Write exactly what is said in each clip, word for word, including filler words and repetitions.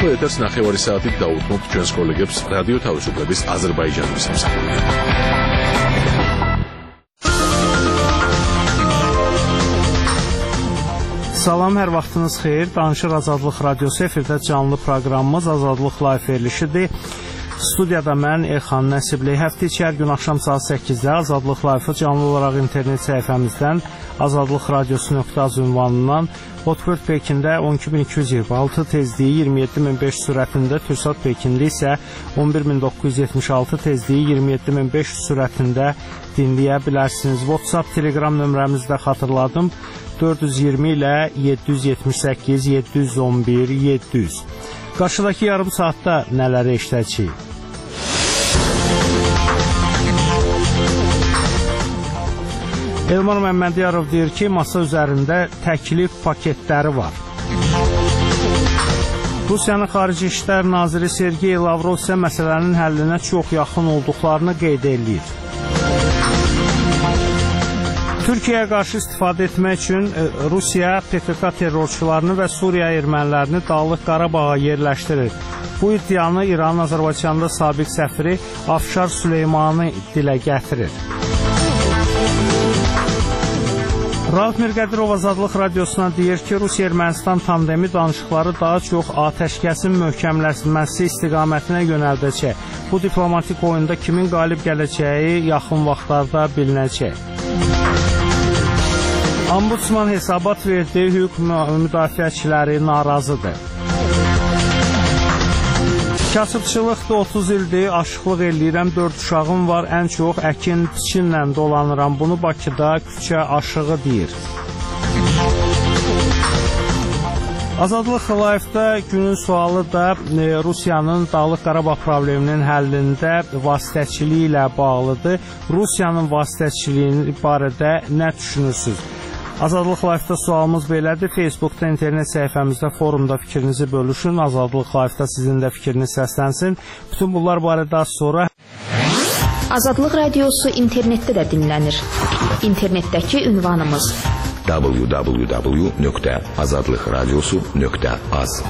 ახლა ეთერს ნახევარი საათით დაუთმობთ ჩვენს კოლეგებს რადიო თავისუფლების აზერბაიჯანის სამსახურში. Salam, hər vaxtınız xeyir. Danışır Azadlıq Radiosu efirdə canlı proqramımız Azadlıq Live verilişidir. Studiyada mən Elxan Nəsibli. Həftə içi hər gün axşam saat səkkizdə Azadlıq Live-ı canlı olaraq internet səhifəmizdən azadlıq radiosu nöqtə az ünvanından Hotbird Pekində on iki min iki yüz iyirmi altı tezliyi iyirmi yeddi min beş yüz sürətində, Türksat Pekində isə on bir min doqquz yüz yetmiş altı tezliyi iyirmi yeddi min beş yüz sürətində dinləyə bilərsiniz. WhatsApp, Telegram nömrəmizi də xatırladım. dörd yüz iyirmi ilə yeddi yüz yetmiş səkkiz yeddi yüz on bir yeddi yüz. Qarşıdakı yarım saatda nələri eşidəcəyik? Elmar Məmmədiyarov deyir ki, masa üzərində təklif paketləri var. Rusiyanın Xarici İşlər Naziri Sergey Lavrov isə məsələnin həllinə çox yaxın olduqlarını qeyd edir. Türkiyəyə qarşı istifadə etmək üçün Rusiya P K K terrorçularını və Suriya ermənilərini Dağlıq Qarabağa yerləşdirir. Bu iddianı İranın Azərbaycanda sabiq səfiri Afşar Süleymani dilə gətirir. Rauf Mirqədirov Azadlıq Radiosuna deyir ki, Rusiya-Ermənistan tandemi danışıqları daha çox atəşkəsin möhkəmlənməsi istiqamətinə yönəldəcək. Bu diplomatik oyunda kimin qalib gələcəyi yaxın vaxtlarda bilinəcək. Ombudsman hesabat verdi, hüquq müdafiəçiləri narazıdır. Kasıbçılıqda otuz ildir, aşıqlıq eləyirəm, dörd uşağım var, ən çox əkin, biçinlə dolanıram. Bunu Bakıda küçə aşığı deyir. Azadlıq Live-da günün sualı da Rusiyanın Dağlıq Qarabağ probleminin həllində vasitəçiliyi ilə bağlıdır. Rusiyanın vasitəçiliyi barədə nə düşünürsünüz? Azadlıq Live-da sualımız belədir. Facebookda, internet səhifəmizdə, forumda fikrinizi bölüşün. Azadlıq Live-da sizin də fikriniz səslənsin. Bütün bunlar barədə az sonra. Azadlıq Radiosu internetdə də dinlənir. İnternetdəki ünvanımız w w w nöqtə azadlıq radiosu nöqtə az.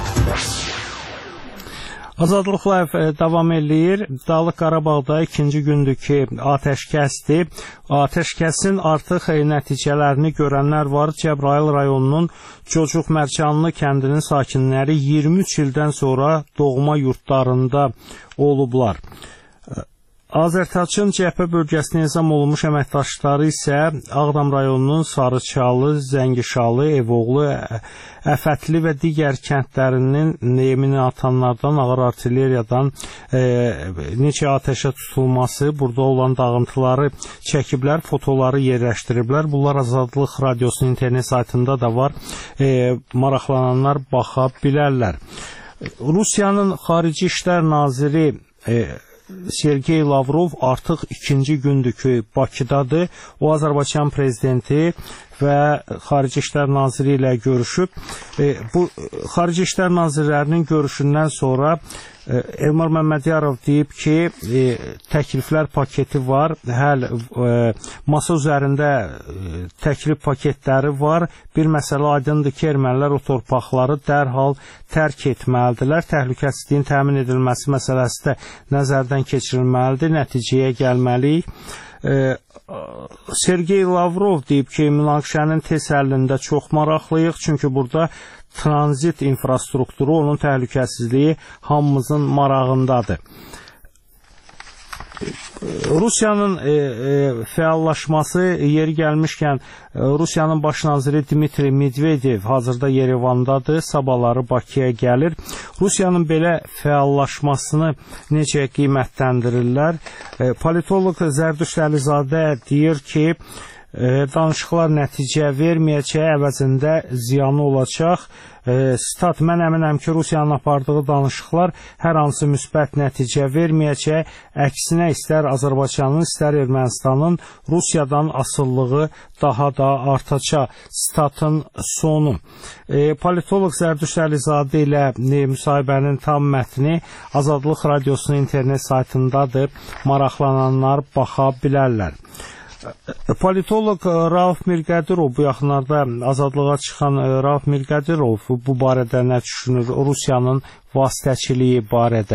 Azadlıq Live davam eləyir. Dağlıq Qarabağda ikinci gündür ki, atəşkəsdir. Atəşkəsin artıq nəticələrini görənlər var. Cəbrayıl rayonunun Cocuq Mərcanlı kəndinin sakinləri iyirmi üç ildən sonra doğma yurtlarında olublar. Azərtaçın cəbhə bölgəsinə nizam olunmuş əməkdaşları isə Ağdam rayonunun Sarıçalı, Zəngişalı, Evoğlu, Əfətli və digər kəndlərinin nemini atanlardan, ağır artilleriyadan e, neçə atəşə tutulması, burada olan dağıntıları çəkiblər, fotoları yerləşdiriblər. Bunlar Azadlıq Radiosunun internet saytında da var. E, maraqlananlar baxa bilərlər. Rusiyanın Xarici İşlər Naziri e, Sergey Lavrov artıq ikinci gündür ki, Bakıdadır. O, Azərbaycan prezidenti və Xarici İşlər Naziri ilə görüşüb. E, bu Xarici İşlər Nazirlərinin görüşündən sonra e, Elmar Məmmədiyarov deyib ki, e, təkliflər paketi var. Həl e, masa üzərində e, təklif paketləri var. Bir məsələ aydındır ki, ermənilər o torpaqları dərhal tərk etməlidirlər. Təhlükəsizliyin təmin edilməsi məsələsi də nəzərdən keçirilməlidir. Nəticəyə gəlməliyik. E, Sergey Lavrov deyib ki, münaqişənin tez həllində çox maraqlıyıq, çünki burada tranzit infrastrukturu, onun təhlükəsizliyi hamımızın marağındadır. Rusiyanın e, e, fəallaşması, yeri gəlmişkən Rusiyanın baş naziri Dmitri Medvedev hazırda Yerevandadır, sabahları Bakıya gəlir. Rusiyanın belə fəallaşmasını necə qiymətləndirirlər? E, politolog Zərdüşt Əlizadə deyir ki, e, danışıqlar nəticə verməyəcək, əvəzində ziyanı olacaq. E, stat, mən əminəm ki, Rusiyanın apardığı danışıqlar hər hansı müsbət nəticə verməyəcək. Əksinə istər Azərbaycanın, istər Ermənistanın Rusiyadan asılılığı daha da artacaq. Statın sonu. E, politolog Zərdüşt Əlizadə ilə e, müsahibənin tam mətni Azadlıq Radiosunun internet saytındadır. Maraqlananlar baxa bilərlər. Politolog Rauf Mirqədirov bu yaxınlarda azadlığa çıxan Rauf Mirqədirov bu barədə nə düşünür? Rusiyanın vasitəçiliyi barədə.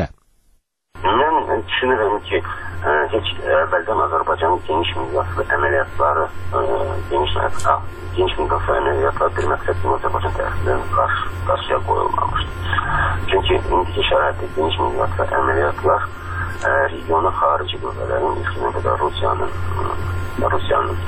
Mən düşünürəm ki, heç əvvəldən Azərbaycanın geniş miqyaslı əməliyyatları, geniş, geniş miqyaslı əməliyyatlar bir məqsədli Azərbaycan tərəfindən qarşı, qarşıya qoyulmamışdır. Çünki indiki şəraitdə geniş miqyaslı əməliyyatlar regiona xarici qüvvələrin, ilk növbədə Rusiyanın Rusiyanın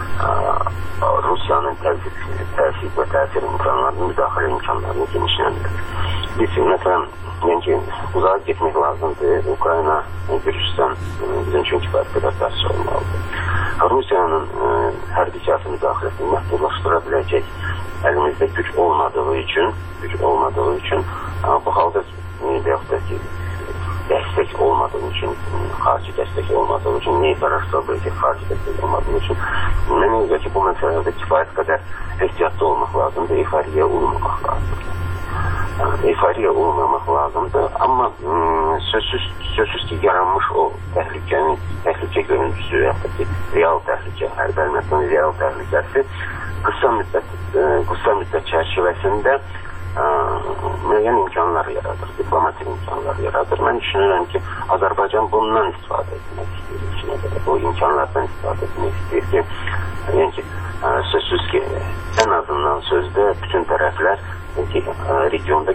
Rusiyanın təsir və təsir imkanlarını, müdaxilə imkanlarını genişləndirir. Biz, məsələn, yəni uzağa getmək lazımdır. Ukrayna Gürcüstan bizim üçün kifayət qədər təsir olmalıdır. Rusiyanın hərbi siyasi müdaxiləsini məhdudlaşdıra biləcək əlimizdə güc olmadığı üçün, güc olmadığı üçün bu halda deyək də ki, dəstək olmadığı üçün, xarici dəstək olmadığı üçün, neyi qararsa belki xarici dəstək olmadığı üçün, mən elə ki, bu məsələdə kifayət qədər ehtiyatlı olmaq lazımdır, euforiya olmamaq lazımdır. Euforiya olmamaq lazımdır, amma sözsüz, sözsüz ki, yaranmış o təhlükənin, təhlükə görüntüsü, yaxud ki, real təhlükə, hərbi əməliyyatın real təhlükəsi qısa müddət, qısa müddət çərçivəsində müəyyən imkanlar yaradır, diplomatik imkanlar yaradır. Mən düşünürəm ki, Azərbaycan bundan istifadə etmək istəyir. Bu imkanlardan istifadə etmək istəyir ki, yəni ki, sözsüz ki, ən azından sözdə bütün tərəflər ki, regionda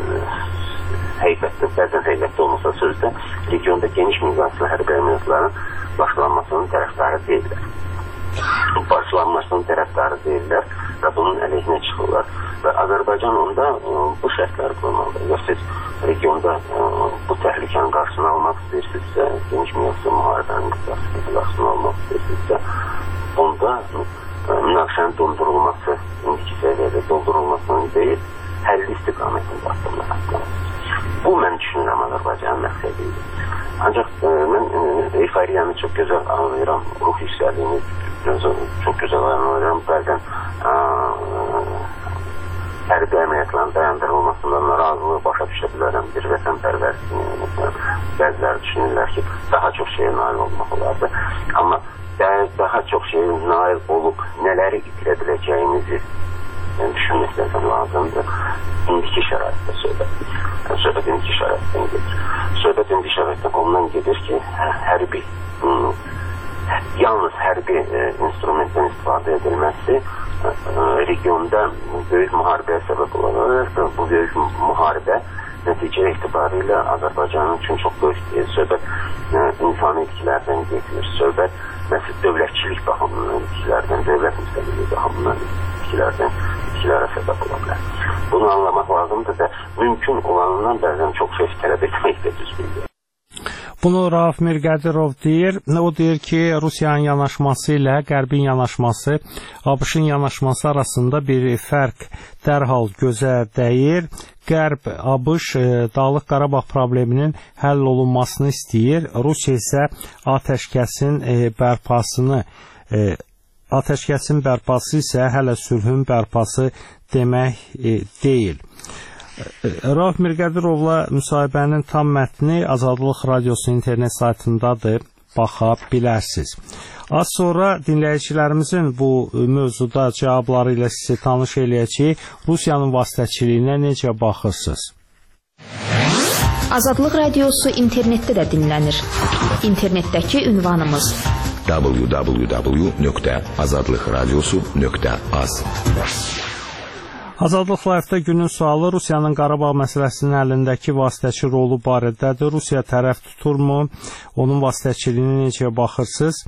həqiqətdə, bəzən həqiqətdə olmasa sözdə, regionda geniş miqyaslı hərbi əməliyyatların başlanmasının tərəfdarı deyirlər. Başlanmasının tərəfdarı deyirlər və bunun əleyhinə çıxırlar. Və Azərbaycan onda bu şərtləri qoymalıdır. Ya siz regionda bu təhlükənin qarşısını almaq istəyirsinizsə, geniş miqyaslı müharibənin qarşısını almaq istəyirsinizsə, onda münaqişənin dondurulması, indiki səviyyədə dondurulmasının deyil, həlli istiqamətində addımlar atılmalıdır. Bu, mən düşünürəm Azərbaycanın məqsədidir. Ancaq mən euforiyanı çox gözəl anlayıram, ruh yüksəliyini çox gözəl anlayıram. Bəzən hərbi əməliyyatların dayandırılmasından narazılığı başa düşə bilərəm. Bir vətənpərvər, bəziləri düşünürlər ki, daha çox şeyə nail olmaq olardı. Amma daha çox şeyə nail olub nələri itirə biləcəyimizi düşünməkdən lazımdır. İndiki şəraitdə söhbət. Söhbət indiki şəraitdən gedir. Söhbət indiki şəraitdən ondan gedir ki, hərbi, yalnız hərbi instrumentdən istifadə edilməsi regionda böyük müharibəyə səbəb olur. Bu böyük müharibə nəticə etibarilə Azərbaycanın üçün çox böyük söhbət insani itkilərdən gedir. Söhbət məsəl dövlətçilik baxımından itkilərdən, dövlət müstəqilliyi baxımından itkilərdən itkilərə səbəb ola bilər. Bunu anlamaq lazımdır da mümkün olanından bəzən çox şey tələb etmək də düzgündür. Bunu Rauf Mirqədirov deyir. O deyir ki, Rusiyanın yanaşması ilə Qərbin yanaşması, ABŞ-ın yanaşması arasında bir fərq dərhal gözə dəyir. Qərb, ABŞ Dağlıq Qarabağ probleminin həll olunmasını istəyir. Rusiya isə atəşkəsin bərpasını, atəşkəsin bərpası isə hələ sülhün bərpası demək deyil. Rauf Mirqədirovla müsahibənin tam mətni Azadlıq Radiosu internet saytındadır, baxa bilərsiniz. Az sonra dinləyicilərimizin bu mövzuda cavabları ilə sizi tanış eləyəcək. Rusiyanın vasitəçiliyinə necə baxırsınız? Azadlıq Radiosu internetdə də dinlənir. İnternetdəki ünvanımız w w w nöqtə azadlıq radiosu nöqtə az. Azadlıq Live-da günün sualı Rusiyanın Qarabağ məsələsinin əlindəki vasitəçi rolu barədədir. Rusiya tərəf tuturmu? Onun vasitəçiliyini necə baxırsınız?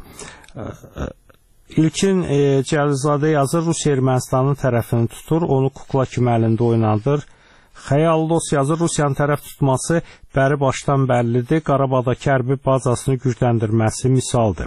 İlkin e, Cəlizadə yazır, Rusiya Ermənistanın tərəfini tutur, onu kukla kimi əlində oynadır. Xəyallos yazır, Rusiyanın tərəf tutması bəri başdan bəllidir, Qarabağdakı hərbi bazasını gücləndirməsi misaldır.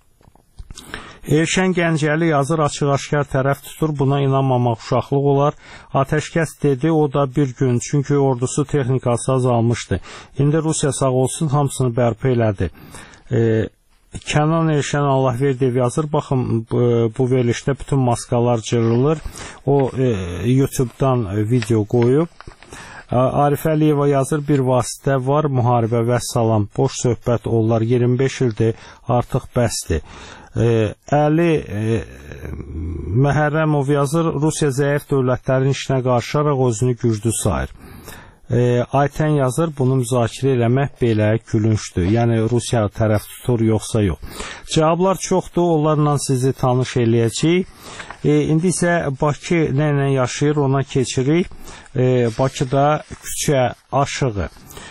Erşən Gəncəli yazır, açıq-aşkar tərəf tutur, buna inanmamaq uşaqlıq olar. Atəşkəs dedi, o da bir gün, çünki ordusu texnikası azalmışdı. İndi Rusiya sağ olsun, hamısını bərpa elədi. E, Kənan Erşən Allahverdiyev yazır, baxın bu, bu verilişdə bütün maskalar cırılır. O e, YouTube-dan video qoyub. Arif Əliyeva yazır, bir vasitə var, müharibə və salam, boş söhbət onlar, iyirmi beş ildir, artıq bəsdir. Əli Məhərrəmov yazır, Rusiya zəif dövlətlərin işinə qarışaraq özünü güclü sayır. Aytən yazır, bunu müzakirə eləmək belə gülüncdür. Yəni Rusiya tərəf tutur, yoxsa yox. Cavablar çoxdur, onlarla sizi tanış eləyəcəyik. İndi isə Bakı nə ilə yaşayır, ona keçirik. Bakıda küçə aşığı.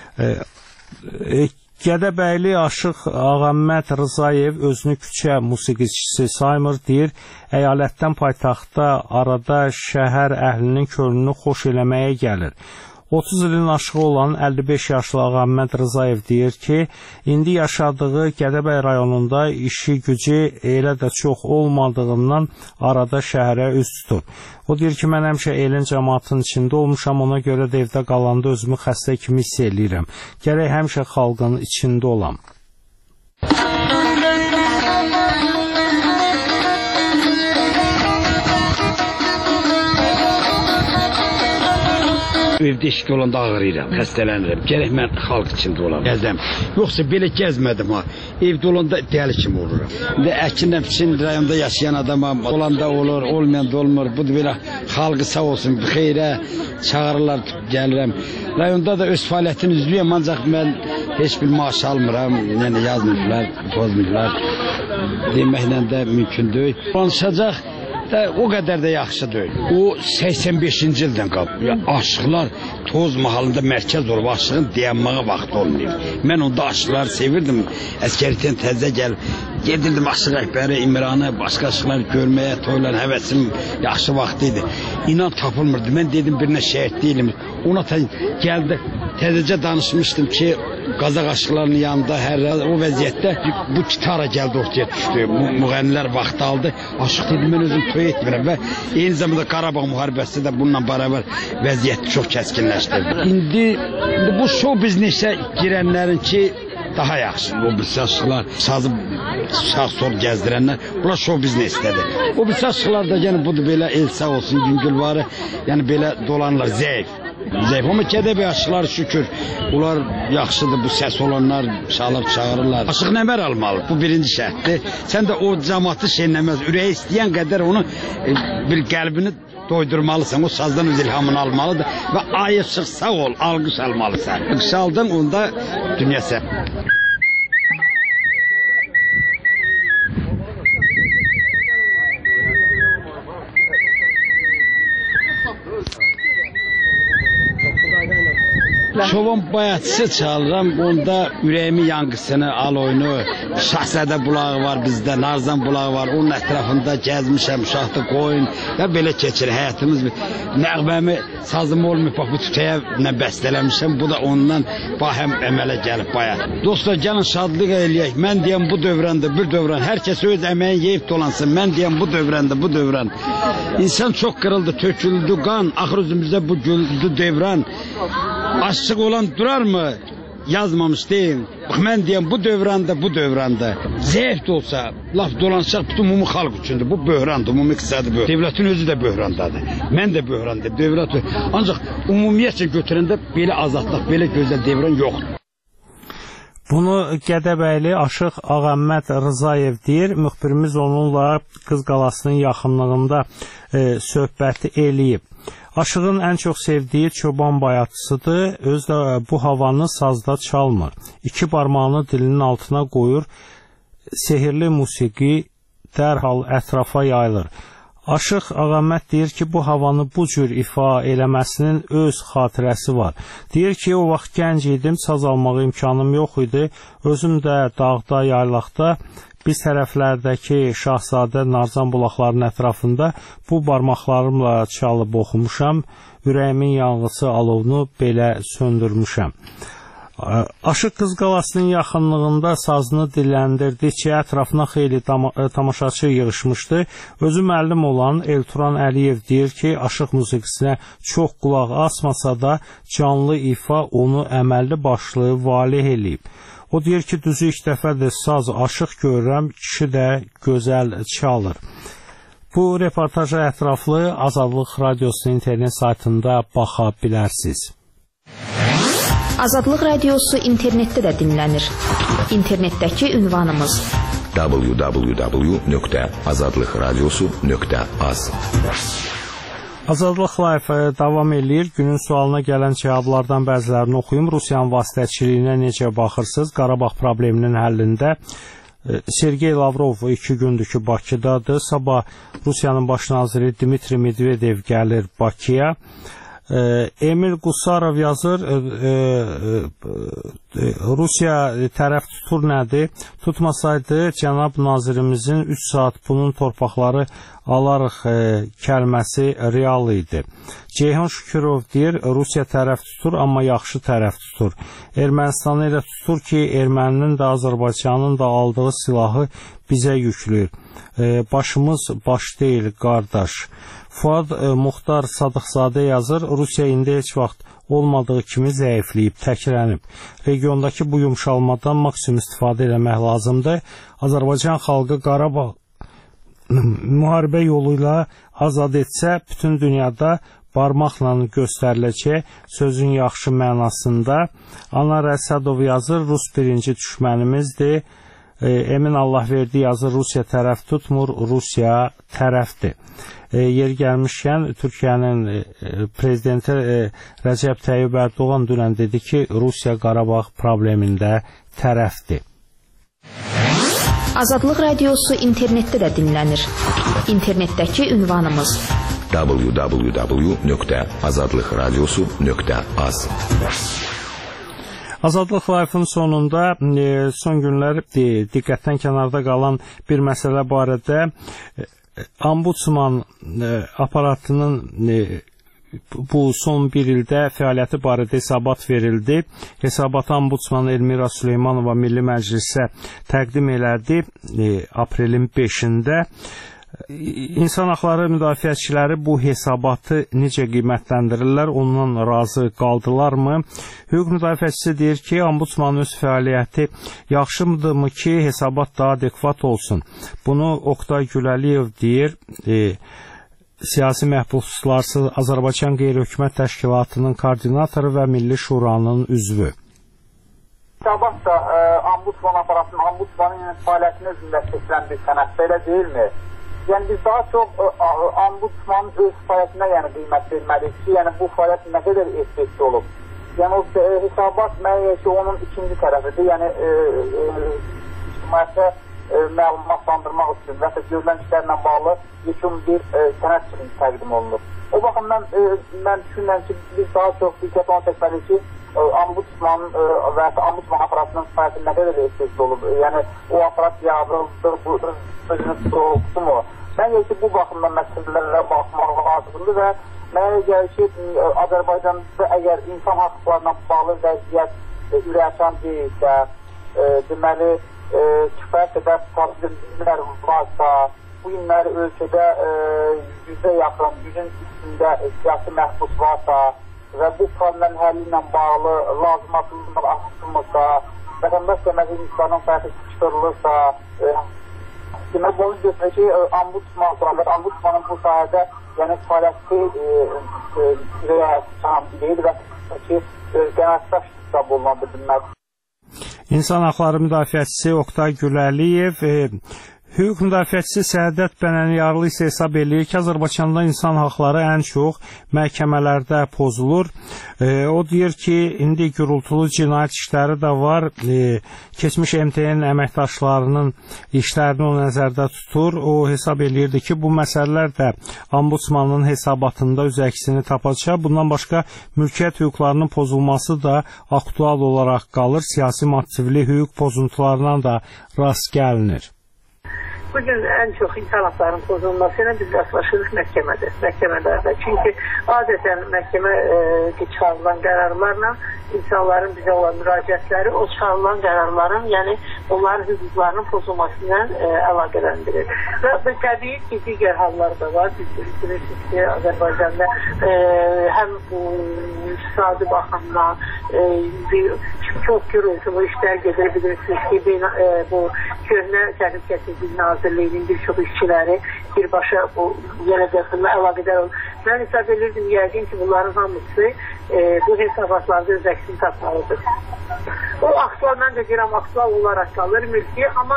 Gədəbəyli Aşıq Ağaməd Rzayev özünü küçə musiqiçisi saymır, deyir, əyalətdən paytaxtda arada şəhər əhlinin könlünü xoş eləməyə gəlir. otuz ilin aşığı olan əlli beş yaşlı Ağaməd Rzayev deyir ki, indi yaşadığı Gədəbəy rayonunda işi gücü elə də çox olmadığından arada şəhərə üz tutur. O deyir ki, mən həmişə elin cəmaatın içində olmuşam, ona görə də evdə qalanda özümü xəstə kimi hiss eləyirəm. Gərək həmişə xalqın içində olam. Evdə işki olanda ağrıyıram, xəstələnirəm. Gərək mən xalq içində olam, gəzəm. Yoxsa belə gəzmədim ha. Evdə olanda dəli kimi oluram. İndi Əkinlə Piçin rayonda yaşayan adamam, olanda olur, olmayan da olmur. Bu da belə xalqı sağ olsun, bir xeyrə çağırırlar, gəlirəm. Rayonda da öz fəaliyyətini üzlüyəm, ancaq mən heç bir maaş almıram. Yəni yazmırlar, pozmurlar. Deməklə də mümkündür. Konuşacaq. O qədər də yaxşı deyil. O səksən beşinci ildən qalıb. Aşıqlar toz mahalında mərkəz olub, aşığın dayanmağa vaxtı olmayıb. Mən onda aşıqları sevirdim. Əskəriyyətdən təzə gəlib. Gedirdim Aşıq Əkbəri, İmranı, başqa aşıqları görməyə, toylan, həvəsim yaxşı vaxtı idi. İnan tapılmırdı. Mən dedim birinə şəhid değilim. Ona gəldi, təzəcə danışmışdım ki, Qazaq aşıqlarının yanında hər o vəziyyətdə bu gitara gəldi ortaya düşdü. Müğənnilər vaxtı aldı. Aşıq dedim, mən özüm toy etmirəm və eyni zamanda Qarabağ müharibəsi də bununla bərabər vəziyyəti çox kəskinləşdirdi. İndi, indi bu show biznesə girənlərin ki, daha yaxşı. O birisi aşıqlar, sazı sağ-sol gəzdirənlər, bunlar show biznesdədir. O birisi aşıqlar da yəni budur belə el sağ olsun, Güngülvarı, yəni belə dolanlar, zəif. Zəif, amma Gədəbəy aşıqlar şükür, onlar yaxşıdır, bu səs olanlar çalıb çağırırlar. Aşıq nəmər almalı, bu birinci şərtdir. Sən də o cəmatı şeyləməz, ürəyi istəyən qədər onu e, bir qəlbini doydurmalısan, o sazdan öz ilhamını almalıdır və ayışıq sağ ol, alqış almalısan. Alqış aldın, onda dünya sən. Şovun bayatçısı çalıram, onda ürəyimin yanqısını, al oyunu, Şahzədə bulağı var bizdə, Narzan bulağı var, onun ətrafında gəzmişəm, uşaqda qoyun, ya belə keçir həyatımız. Nəğməmi, sazım olmayıb, bax bu tütəyə nə bəstələmişəm, bu da ondan bahəm əmələ gəlib bayat. Dostlar, gəlin şadlıq eləyək, mən deyəm bu dövrəndə, bir dövrən, hər kəs öz əməyin yeyib dolansın, mən deyəm bu dövrəndə, bu dövrən. İnsan çox qırıldı, töküldü qan, axır üzümüzdə bu güldü dövrən. Aşıq olan durarmı? Yazmamış deyim. Bax, mən deyəm, bu dövrəndə, bu dövrəndə. Zəif də olsa, laf dolanacaq, bütün ümumi xalq üçündür. Bu böhrandır, ümumi qısadır böhran. Devlətin özü də böhrandadır. Mən də böhrandır, devlət. Ancaq ümumiyyətcə götürəndə belə azadlıq, belə gözəl dövrən yoxdur. Bunu Gədəbəyli Aşıq Ağaməd Rzayev deyir. Müxbirimiz onunla Qız Qalasının yaxınlığında e, söhbəti eləyib. Aşığın ən çox sevdiyi çoban bayatısıdır. Özü də bu havanı sazda çalmır. İki barmağını dilinin altına qoyur. Sehirli musiqi dərhal ətrafa yayılır. Aşıq Ağaməd deyir ki, bu havanı bu cür ifa eləməsinin öz xatirəsi var. Deyir ki, o vaxt gənc idim, saz almağa imkanım yox idi. Özüm də dağda, yaylaqda, biz tərəflərdəki Şahzadə Narzan bulaqlarının ətrafında bu barmaqlarımla çalıb oxumuşam. Ürəyimin yanğısı alovunu belə söndürmüşəm. Aşıq Qız Qalasının yaxınlığında sazını dilləndirdikcə ətrafına xeyli tamaşaçı yığışmışdı. Özü müəllim olan Elturan Əliyev deyir ki, aşıq musiqisinə çox qulaq asmasa da canlı ifa onu əməlli başlı valeh eləyib. O deyir ki, düzü ilk dəfədir saz aşıq görürəm, kişi də gözəl çalır. Bu reportaja ətraflı Azadlıq Radiosunun internet saytında baxa bilərsiniz. Azadlıq Radiosu internetdə də dinlənir. İnternetdəki ünvanımız w w w nöqtə azadlıq radiosu nöqtə az. Azadlıq Live davam eləyir. Günün sualına gələn cavablardan bəzilərini oxuyum. Rusiyanın vasitəçiliyinə necə baxırsınız? Qarabağ probleminin həllində Sergey Lavrov iki gündür ki Bakıdadır. Sabah Rusiyanın baş naziri Dmitri Medvedev gəlir Bakıya. Emil Qusarov yazır, Rusiya tərəf tutur nədir? Tutmasaydı cənab nazirimizin üç saat bunun torpaqları alarıq kəlməsi real idi. Ceyhun Şükürov deyir, Rusiya tərəf tutur, amma yaxşı tərəf tutur. Ermənistanı elə tutur ki, erməninin də Azərbaycanın da aldığı silahı bizə yüklüyür. Başımız baş deyil, qardaş. Fuad Muxtar Sadıqzadə yazır, Rusiya indi heç vaxt olmadığı kimi zəifləyib, təkrənib. Regiondakı bu yumşalmadan maksimum istifadə eləmək lazımdır. Azərbaycan xalqı Qarabağ müharibə yolu ilə azad etsə, bütün dünyada barmaqla göstəriləcək sözün yaxşı mənasında. Anar Əsədov yazır, Rus birinci düşmənimizdir. Emin Allahverdi yazır, Rusiya tərəf tutmur, Rusiya tərəfdir. Yeri gəlmişkən, Türkiyənin prezidenti Rəcəb Tayyib Ərdoğan dünən dedi ki, Rusiya Qarabağ problemində tərəfdir. Azadlıq radiosu internetdə də dinlənir. İnternetdəki ünvanımız w w w nöqtə azadlıq radiosu nöqtə az. Azadlıq Live-ın sonunda son günlər diqqətdən kənarda qalan bir məsələ barədə Ombudsman aparatının bu son bir ildə fəaliyyəti barədə hesabat verildi. Hesabatı Ombudsman Elmira Süleymanova Milli Məclisə təqdim elədi aprelin beşində. İnsan haqları müdafiəçiləri bu hesabatı necə qiymətləndirirlər, ondan razı qaldılarmı? Hüquq müdafiəçisi deyir ki, Ombudsmanın öz fəaliyyəti yaxşımdırmı ki, hesabat daha adekvat olsun. Bunu Oqtay Güləliyev deyir, e, siyasi məhbuslarsız Azərbaycan Qeyri-Hökumət Təşkilatının koordinatoru və Milli Şuranın üzvü. Hesabat da e, Ombudsman aparatının, Ombudsmanın fəaliyyətini özündə seçilən bir sənəddə elə deyilmi? Yəni biz daha çox Ombudsmanın öz fəaliyyətinə yəni qiymət verməliyik ki, yəni bu fəaliyyət nə qədər effektiv olub. Yəni o e, hesabat mənə ki, onun ikinci tərəfidir. Yəni ictimaiyyətə e, e, məlumatlandırmaq üçün və ya görülən işlərlə bağlı yekun bir e, sənəd kimi təqdim olunur. O baxımdan e, mən düşünürəm ki, biz daha çox diqqət ona çəkməliyik ki, Ombudsmanın və ya Ombudsman aparatının fəaliyyəti nə qədər effektiv olub. Yəni o aparat yağdırıldı, bu sözünü tutuqdu mu? Məncə ki, bu baxımdan məsələlərə baxmaq lazımdır və mənə gəlir ki, Azərbaycanda əgər insan haqlarına bağlı vəziyyət ürəşən deyilsə, deməli, kifayət qədər problemlər varsa, bu günləri ölkədə yüzə yaxın, yüzün üstündə siyasi məhbus varsa və bu problemlərin həlli ilə bağlı lazımatlıqlar artırılırsa, vətəndaş deməli insanın fərqi sıkışdırılırsa, demək, bunu götürək ki, Ombudsman, Ombudsmanın bu sahədə yəni fəaliyyəti rəyəsən deyil və ki, qənaətdaş hesab olunandır bilmək. İnsan haqları müdafiəçisi Oqtay Güləliyev, hüquq müdafiəçisi Səadət Bənəniyarlı isə hesab eləyir ki, Azərbaycanda insan haqları ən çox məhkəmələrdə pozulur. E, o deyir ki, indi gürültülü cinayət işləri də var. E, keçmiş M T N əməkdaşlarının işlərini o nəzərdə tutur. O hesab eləyirdi ki, bu məsələlər də Ombudsmanın hesabatında öz əksini tapacaq. Bundan başqa mülkiyyət hüquqlarının pozulması da aktual olaraq qalır. Siyasi motivli hüquq pozuntularına da rast gəlinir. Bugün en çok insan haklarının pozulmasıyla biz rastlaşırız məhkəmədə, məhkəmələrdə. Çünkü adeten məhkəmə e, çıxarılan qərarlarla insanların bize olan müraciətləri o çıxarılan qərarların, yəni onların hüquqlarının pozulmasıyla e, əlaqələndirir. Və bu təbii ki, digər hallar da var. Biz bilirsiniz ki, Azərbaycanda e, həm bu iqtisadi baxımdan e, bir, çox gürültülü işlər gedir. Bilirsiniz ki, bir, e, bu köhnə təhlükəsizlik Nazirliyinin bir çox işçiləri birbaşa bu yenə dəxillə əlaqədar olur. Mən hesab edirdim, yəqin ki, bunların hamısı e, bu hesabatlarda öz əksini tapmalıdır. O aktual, mən də deyirəm, aktual olaraq qalır mülki, amma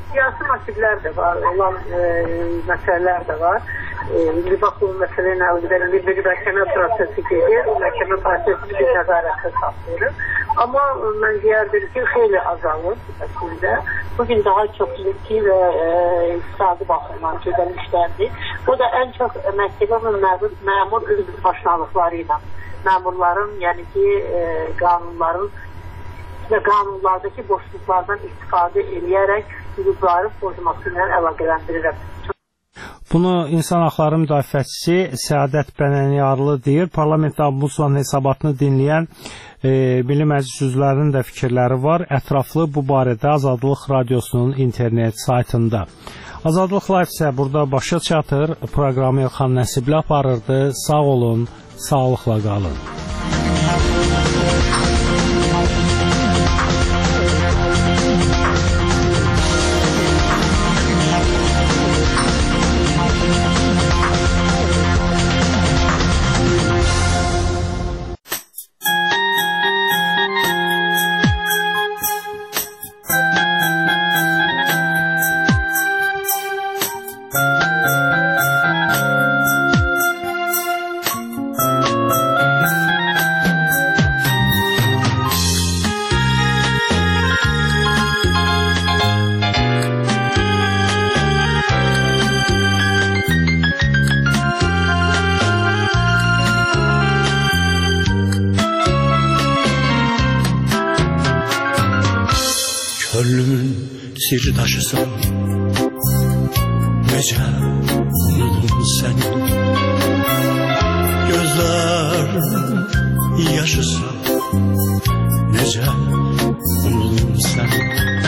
siyasi motivlər də var, olan e, məsələlər də var. İndi bax bu məsələ ilə əlaqədar bir məhkəmə prosesi gedir, o məhkəmə prosesini bir nəzarətdə saxlayır. Amma mən deyərdim ki, xeyli azalır əslində. Bugün daha çox mülki və e, iqtisadi baxımdan gedən işlərdir. O da ən çox məhkəmə və məmur, məmur özbaşınalıqları ilə, məmurların, yəni ki, e, qanunların və qanunlardakı boşluqlardan istifadə edərək hüquqları pozması ilə əlaqələndirirəm. Bunu İnsan Haqları Müdafiəçisi Səadət Bənəniyarlı deyir. Parlamentdə Ombudsmanın hesabatını dinləyən e, Milli Məclis üzvlərinin də fikirləri var. Ətraflı bu barədə Azadlıq Radiosunun internet saytında. Azadlıq Live isə burada başa çatır. Proqramı Elxan Nəsibli aparırdı. Sağ olun, sağlıqla qalın. Könlümün sirri taşısan, necə unudum səni. Gözlərim yaşısan, necə unudum səni.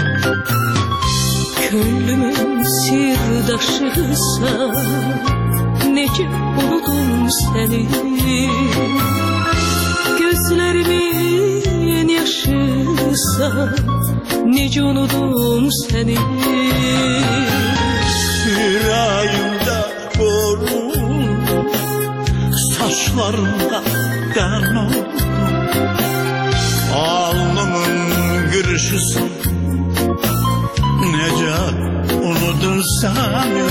Könlümün sirri taşısan, necə unudum səni. Gözlərimin yaşısan, necə unudum səni. Yüreğimdə qorun, saçlarımda qan oldum. Alnımın gülüşüsün, necə unudum səni.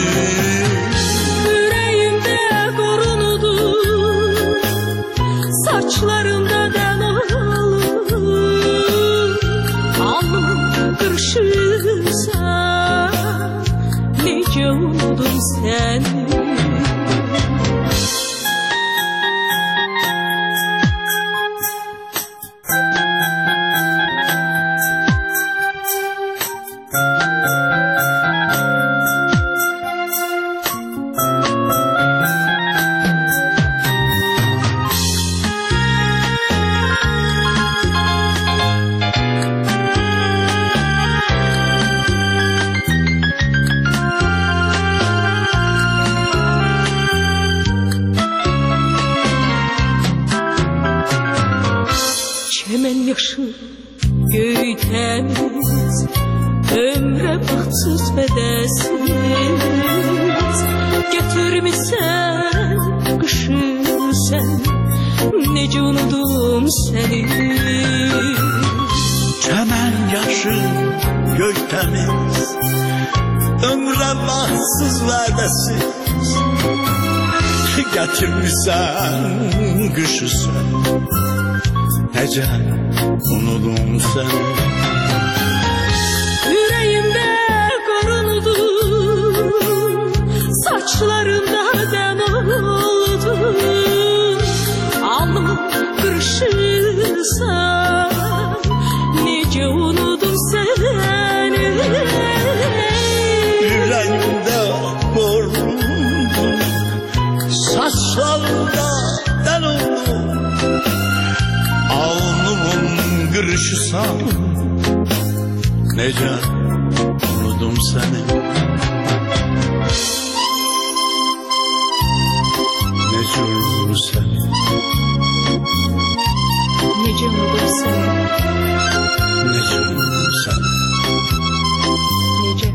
Yüreğimdə qorunudum, saçlarımda qan oldum. Kırışırsan, necə unudum səni. Çəmən yaşı göytəmiz, ömrə baxsız fədəsiz. Gətirmisən qışı sən, necə unudum səni. Çəmən yaşı göytəmiz, ömrə baxsız vədəsiz. Gətirmisən qışı sən, necə unudum səni. Yüreğimdə qorunudum, saçlarımda dəm oldum. Alnım qırışırsan, necə unudum səni. Yüreğimdə qorunudum, saçlarımda dəm oldum. Alnımın qırışısan, necə unudum səni. Necə unudum səni. Necə unudum səni. Necə unudum səni. Necə.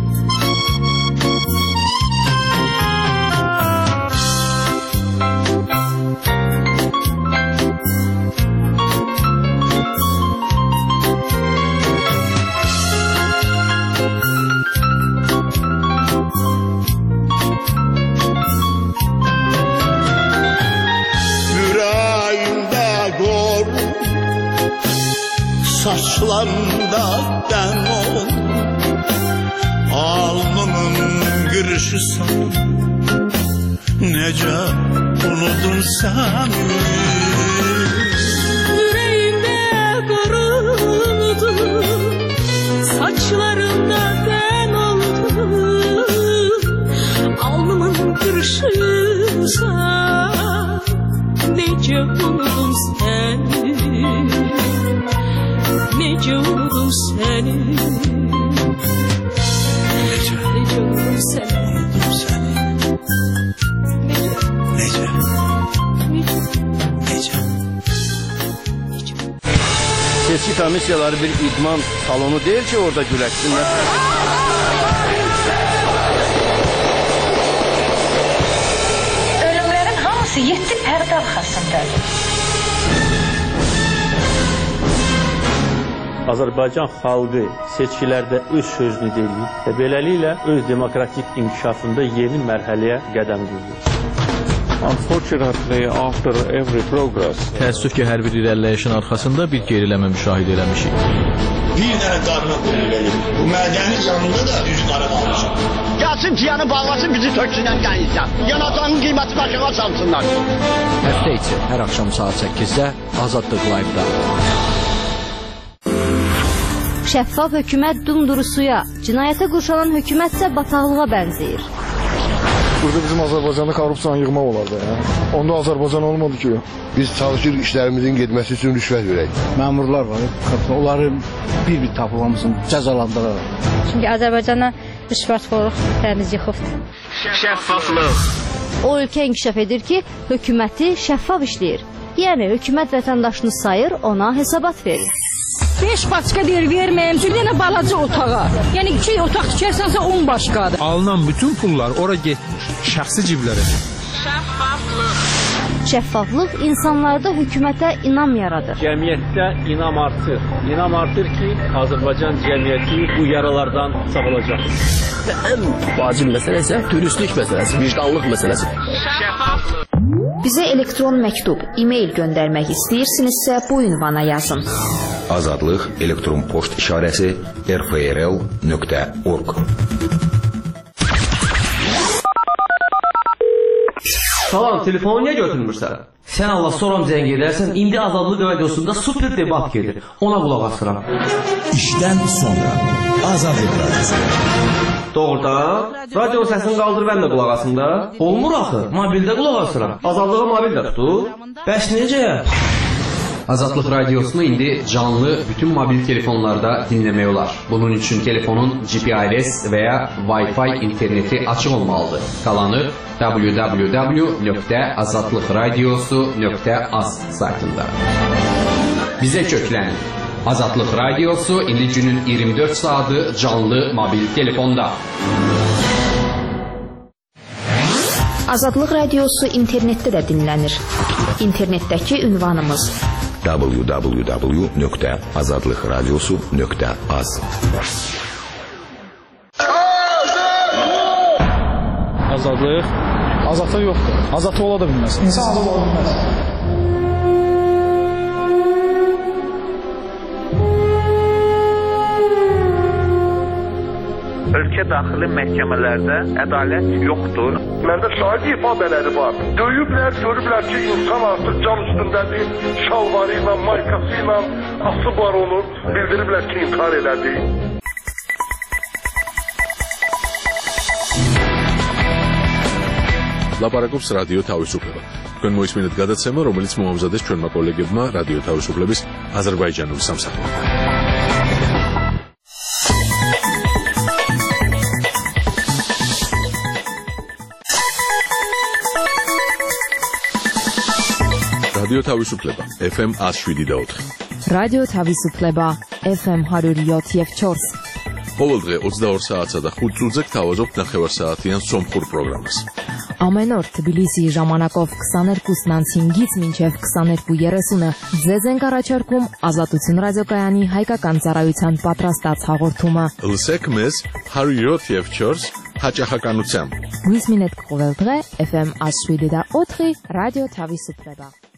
saçlarında dem ol. Alnımın gülüşüsən, necə unudum səni. Yüreğimde karıldı, saçlarımda dem oldu. Alnımın kırışıysan, nece unudum seni. Nece unudum seni. Nece, nece unudum seni. Unudum səni. Necə? Necə? Seçki komissiyaları bir idman salonu değil ki orada güləşsinlər. Ölümlerin hamısı yetti pərdə arxasındadır. Azərbaycan xalqı seçkilərdə öz sözünü deyir və beləliklə öz demokratik inkişafında yeni mərhələyə qədəm qoyur. Unfortunately, after every progress, təəssüf ki, hər bir irəliləyişin arxasında bir geriləmə müşahidə eləmişik. Bir dənə qarına qulluq edir. Bu mədənin yanında da üç qarı qalmışım. Gəlsin ciyanı bağlasın, bizi töksünən qənizdən. Yanacağının qiyməti başına salsınlar. Həftə içi hər axşam saat səkkizdə Azadlıq Live-da. Şəffaf hökumət dumdurusuya, cinayətə qurşanan hökumət isə bataqlığa bənzəyir. Burada bizim Azərbaycanda korrupsiyanı yığmaq olardı. Ya. Onda Azərbaycan olmadı ki. Biz çalışırıq işlərimizin getməsi üçün rüşvət verək. Məmurlar var, onların bir-bir tapılmasını cəzalandırırlar. Çünki Azərbaycana rüşvətxorluq təmiz yıxıbdır. Şəffaflıq. O ölkə inkişaf edir ki, hökuməti şəffaf işləyir. Yəni, hökumət vətəndaşını sayır, ona hesabat verir. beş başqa deyir verməyəm, bir dənə balaca otağa. Yəni iki otaq tikərsənsə on başqadır. Alınan bütün pullar ora getmir, şəxsi ciblərə. Şəffaflıq. Şəffaflıq insanlarda hökumətə inam yaradır. Cəmiyyətdə inam artır. İnam artır ki, Azərbaycan cəmiyyəti bu yaralardan sağolacaq. Ən vacib məsələ isə dürüstlük məsələsi, vicdanlıq məsələsi. Şəffaflıq. Bizə elektron məktub, e-mail göndərmək istəyirsinizsə bu ünvana yazın. Azadlıq elektron poçt işarəsi r f r l nöqtə org. Salam, telefonu niyə götürmürsən? Sən Allah soram zəng edərsən, indi Azadlıq radiosunda super debat gedir. Ona qulaq asıram. İşdən sonra Azadlıq radiosu. Doğrudan, radionun səsini qaldır, mən də qulaq asım da. Olmur axı, mobildə qulaq asıram. Azadlığı mobildə tutur. Bəs necə? Azadlıq radiosunu indi canlı bütün mobil telefonlarda dinləmək olar. Bunun üçün telefonun G P R S və ya Wi-Fi interneti açıq olmalıdır. Qalanı w w w nöqtə azadlıqradiosu nöqtə az saytında. Bizə köklənin. Azadlıq radiosu indi günün iyirmi dörd saatı canlı mobil telefonda. Azadlıq radiosu internetdə də dinlənir. İnternetdəki ünvanımız w w w nöqtə azadlıqradiosu nöqtə az. Azadlıq? Azadlıq yoxdur. Azadlıq ola da bilməz. İnsan azad ola bilməz. Ölkə daxili məhkəmələrdə ədalət yoxdur. Məndə şahid ifadələri var. Döyüblər, görüblər ki, insan artıq can üstündədir. Şalvarı ilə, maykası ilə asıb var onu. Bildiriblər ki, intihar elədi. ლაპარაკობს რადიო თავისუფლება. თქვენ მოისმინეთ გადაცემა, რომელიც მოამზადეს ჩვენმა კოლეგებმა რადიო თავისუფლების აზერბაიჯანულ სამსახურში. რადიო თავისუფლება F M one oh seven და ოთხი. რადიო თავისუფლება F M one oh seven და četiri. ყოველდღე ოცდაორ საათსა და ხუთ წუთზე გთავაზობთ ნახევარსაათიან სომხურ პროგრამას. Ամեն օր Թբիլիսիի ժամանակով քսաներկուսն անցին գից մինչև քսաներկու երեսունը ձեզ ենք առաջարկում Ազատություն ռադիոկայանի հայկական ծառայության պատրաստած հաղորդումը։ Լսեք մեզ one oh seven და četiri հաճախականությամբ։ Գույս մինետ կողել դղե F M one oh seven და ოთხი ռադիո Թավիսուպլեբա։